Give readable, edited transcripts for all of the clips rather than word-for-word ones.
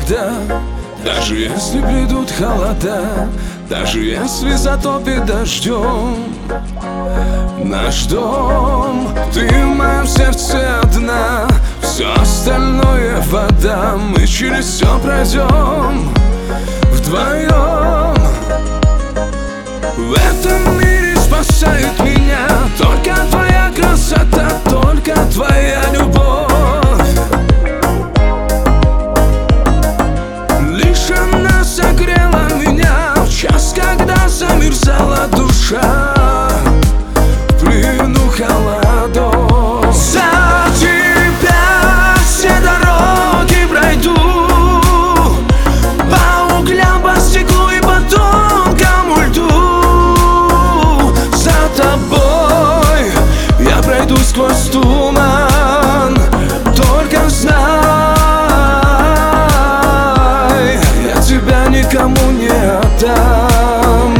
никогда. Даже если придут холода, даже если затопит дождем наш дом, ты в моем сердце одна, все остальное вода. Мы через все пройдем вдвоем. В этом мире спасает меня только твоя красота, только твоя любовь. Лишь она согрела меня в час, когда замерзала душа в плену холодов. За тебя все дороги пройду, по углям, по стеклу и по тонкому льду. За тобой я пройду сквозь туман, только знай, я тебя никому не отдам.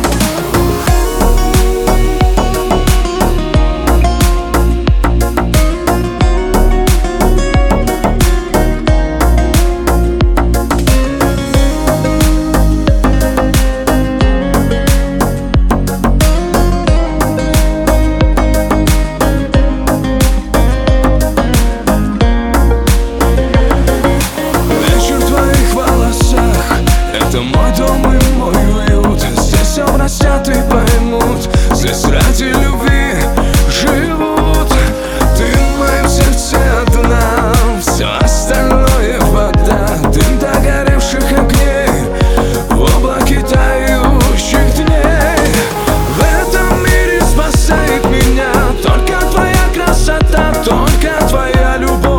Это мой дом и мой уют, здесь все простят и поймут, здесь ради любви живут. Ты в моем сердце одна, все остальное вода. Дым догоревших огней в облаке тающих дней. В этом мире спасает меня только твоя красота, только твоя любовь.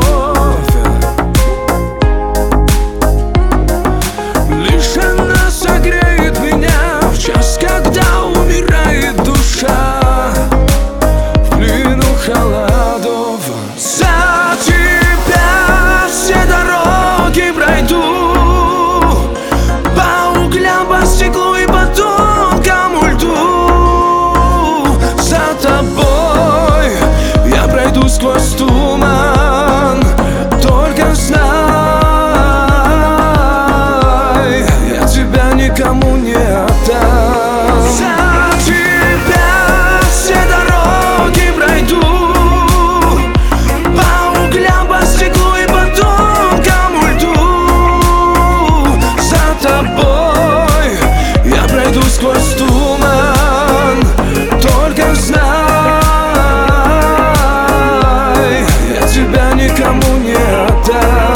Лишь она согреет меня в час, когда умирает душа в плену холодов. За тебя все дороги пройду, по углям, по стеклу и по тонкому льду. За тобой я пройду сквозь туман, только знай, я тебя никому не отдам. За тебя все дороги пройду, по углям, по стеклу и по тонкому льду. За тобой я пройду сквозь туман, только знай, я тебя никому не отдам.